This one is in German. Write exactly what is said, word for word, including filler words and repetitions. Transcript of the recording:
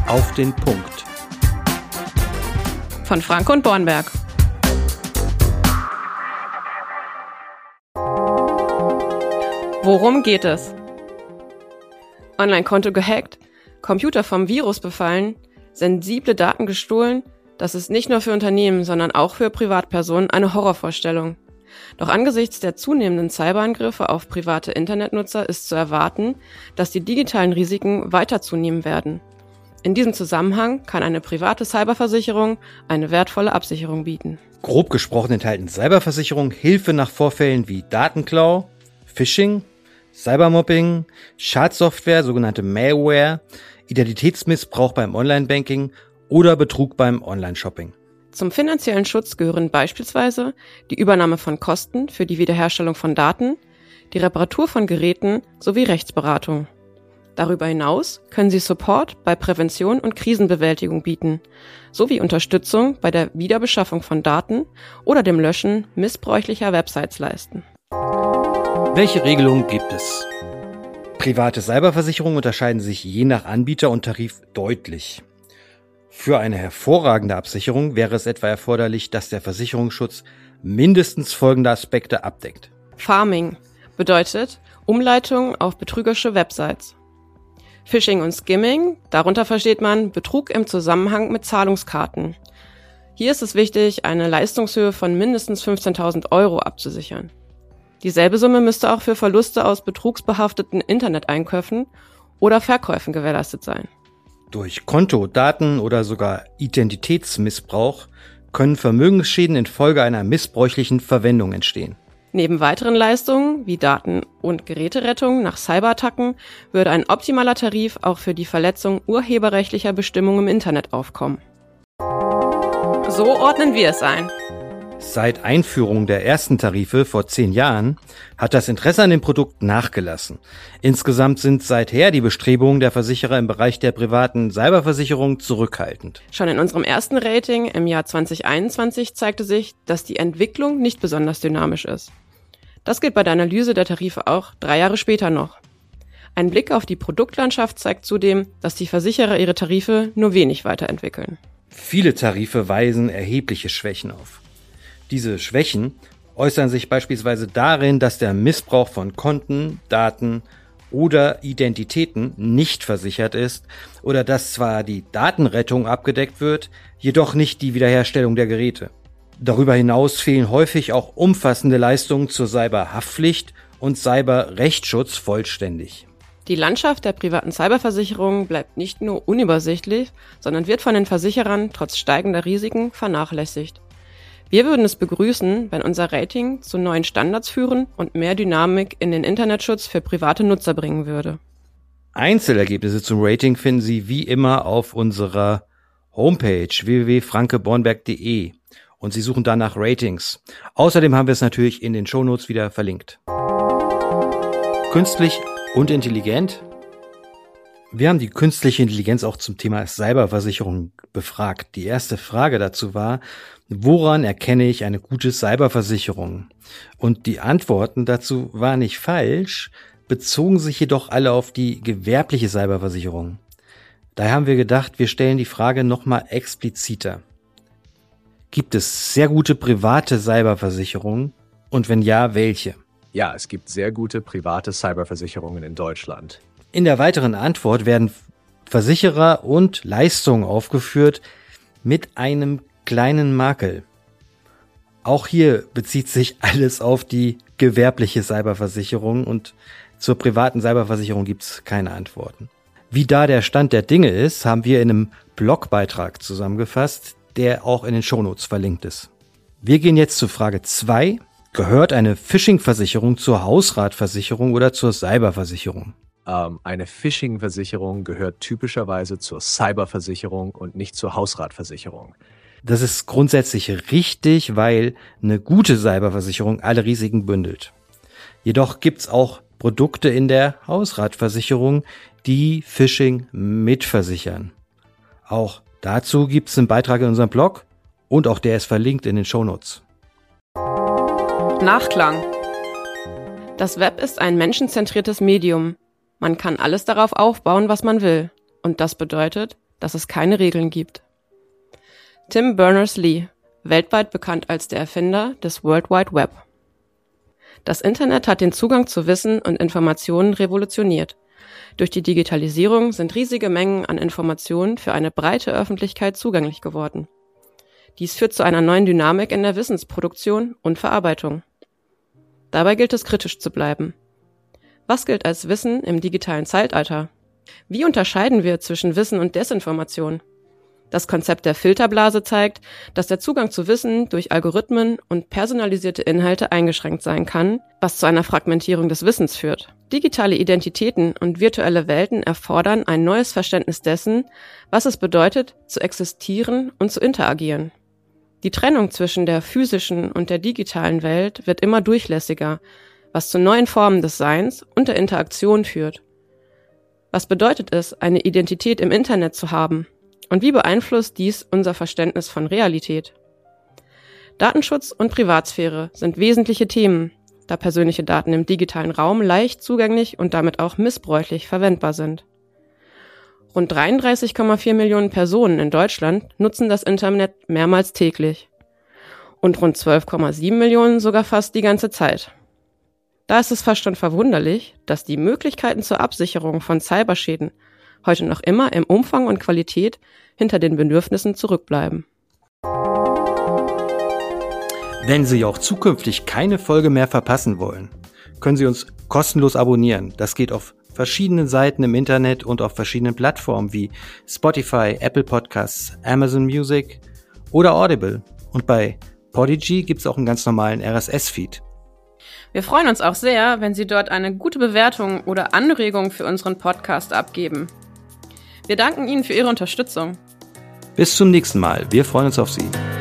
Auf den Punkt. Von Franke und Bornberg. Worum geht es? Online-Konto gehackt, Computer vom Virus befallen, sensible Daten gestohlen, das ist nicht nur für Unternehmen, sondern auch für Privatpersonen eine Horrorvorstellung. Doch angesichts der zunehmenden Cyberangriffe auf private Internetnutzer ist zu erwarten, dass die digitalen Risiken weiter zunehmen werden. In diesem Zusammenhang kann eine private Cyberversicherung eine wertvolle Absicherung bieten. Grob gesprochen enthalten Cyberversicherungen Hilfe nach Vorfällen wie Datenklau, Phishing, Cybermobbing, Schadsoftware, sogenannte Malware, Identitätsmissbrauch beim Online-Banking oder Betrug beim Online-Shopping. Zum finanziellen Schutz gehören beispielsweise die Übernahme von Kosten für die Wiederherstellung von Daten, die Reparatur von Geräten sowie Rechtsberatung. Darüber hinaus können sie Support bei Prävention und Krisenbewältigung bieten, sowie Unterstützung bei der Wiederbeschaffung von Daten oder dem Löschen missbräuchlicher Websites leisten. Welche Regelungen gibt es? Private Cyberversicherungen unterscheiden sich je nach Anbieter und Tarif deutlich. Für eine hervorragende Absicherung wäre es etwa erforderlich, dass der Versicherungsschutz mindestens folgende Aspekte abdeckt. Farming bedeutet Umleitung auf betrügerische Websites. Phishing und Skimming, darunter versteht man Betrug im Zusammenhang mit Zahlungskarten. Hier ist es wichtig, eine Leistungshöhe von mindestens fünfzehntausend Euro abzusichern. Dieselbe Summe müsste auch für Verluste aus betrugsbehafteten Interneteinkäufen oder Verkäufen gewährleistet sein. Durch Konto, Daten oder sogar Identitätsmissbrauch können Vermögensschäden infolge einer missbräuchlichen Verwendung entstehen. Neben weiteren Leistungen wie Daten- und Geräterettung nach Cyberattacken würde ein optimaler Tarif auch für die Verletzung urheberrechtlicher Bestimmungen im Internet aufkommen. So ordnen wir es ein. Seit Einführung der ersten Tarife vor zehn Jahren hat das Interesse an dem Produkt nachgelassen. Insgesamt sind seither die Bestrebungen der Versicherer im Bereich der privaten Cyberversicherung zurückhaltend. Schon in unserem ersten Rating im Jahr zwanzig einundzwanzig zeigte sich, dass die Entwicklung nicht besonders dynamisch ist. Das gilt bei der Analyse der Tarife auch drei Jahre später noch. Ein Blick auf die Produktlandschaft zeigt zudem, dass die Versicherer ihre Tarife nur wenig weiterentwickeln. Viele Tarife weisen erhebliche Schwächen auf. Diese Schwächen äußern sich beispielsweise darin, dass der Missbrauch von Konten, Daten oder Identitäten nicht versichert ist oder dass zwar die Datenrettung abgedeckt wird, jedoch nicht die Wiederherstellung der Geräte. Darüber hinaus fehlen häufig auch umfassende Leistungen zur Cyberhaftpflicht und Cyberrechtsschutz vollständig. Die Landschaft der privaten Cyberversicherungen bleibt nicht nur unübersichtlich, sondern wird von den Versicherern trotz steigender Risiken vernachlässigt. Wir würden es begrüßen, wenn unser Rating zu neuen Standards führen und mehr Dynamik in den Internetschutz für private Nutzer bringen würde. Einzelergebnisse zum Rating finden Sie wie immer auf unserer Homepage w w w punkt franke bornberg punkt de und Sie suchen dann nach Ratings. Außerdem haben wir es natürlich in den Shownotes wieder verlinkt. Künstlich und intelligent? Wir haben die künstliche Intelligenz auch zum Thema Cyberversicherung befragt. Die erste Frage dazu war, woran erkenne ich eine gute Cyberversicherung? Und die Antworten dazu waren nicht falsch, bezogen sich jedoch alle auf die gewerbliche Cyberversicherung. Daher haben wir gedacht, wir stellen die Frage nochmal expliziter. Gibt es sehr gute private Cyberversicherungen? Und wenn ja, welche? Ja, es gibt sehr gute private Cyberversicherungen in Deutschland. In der weiteren Antwort werden Versicherer und Leistungen aufgeführt mit einem kleinen Makel. Auch hier bezieht sich alles auf die gewerbliche Cyberversicherung und zur privaten Cyberversicherung gibt es keine Antworten. Wie da der Stand der Dinge ist, haben wir in einem Blogbeitrag zusammengefasst, der auch in den Shownotes verlinkt ist. Wir gehen jetzt zu Frage zwei. Gehört eine Phishing-Versicherung zur Hausratversicherung oder zur Cyberversicherung? Ähm, eine Phishing-Versicherung gehört typischerweise zur Cyberversicherung und nicht zur Hausratversicherung. Das ist grundsätzlich richtig, weil eine gute Cyberversicherung alle Risiken bündelt. Jedoch gibt's auch Produkte in der Hausratversicherung, die Phishing mitversichern. Auch dazu gibt's einen Beitrag in unserem Blog und auch der ist verlinkt in den Shownotes. Nachklang. Das Web ist ein menschenzentriertes Medium. Man kann alles darauf aufbauen, was man will. Und das bedeutet, dass es keine Regeln gibt. Tim Berners-Lee, weltweit bekannt als der Erfinder des World Wide Web. Das Internet hat den Zugang zu Wissen und Informationen revolutioniert. Durch die Digitalisierung sind riesige Mengen an Informationen für eine breite Öffentlichkeit zugänglich geworden. Dies führt zu einer neuen Dynamik in der Wissensproduktion und Verarbeitung. Dabei gilt es, kritisch zu bleiben. Was gilt als Wissen im digitalen Zeitalter? Wie unterscheiden wir zwischen Wissen und Desinformation? Das Konzept der Filterblase zeigt, dass der Zugang zu Wissen durch Algorithmen und personalisierte Inhalte eingeschränkt sein kann, was zu einer Fragmentierung des Wissens führt. Digitale Identitäten und virtuelle Welten erfordern ein neues Verständnis dessen, was es bedeutet, zu existieren und zu interagieren. Die Trennung zwischen der physischen und der digitalen Welt wird immer durchlässiger, was zu neuen Formen des Seins und der Interaktion führt. Was bedeutet es, eine Identität im Internet zu haben? Und wie beeinflusst dies unser Verständnis von Realität? Datenschutz und Privatsphäre sind wesentliche Themen, da persönliche Daten im digitalen Raum leicht zugänglich und damit auch missbräuchlich verwendbar sind. Rund dreiunddreißig Komma vier Millionen Personen in Deutschland nutzen das Internet mehrmals täglich und rund zwölf Komma sieben Millionen sogar fast die ganze Zeit. Da ist es fast schon verwunderlich, dass die Möglichkeiten zur Absicherung von Cyberschäden heute noch immer im Umfang und Qualität hinter den Bedürfnissen zurückbleiben. Wenn Sie auch zukünftig keine Folge mehr verpassen wollen, können Sie uns kostenlos abonnieren. Das geht auf verschiedenen Seiten im Internet und auf verschiedenen Plattformen wie Spotify, Apple Podcasts, Amazon Music oder Audible. Und bei Podigy gibt es auch einen ganz normalen R S S-Feed. Wir freuen uns auch sehr, wenn Sie dort eine gute Bewertung oder Anregung für unseren Podcast abgeben. Wir danken Ihnen für Ihre Unterstützung. Bis zum nächsten Mal. Wir freuen uns auf Sie.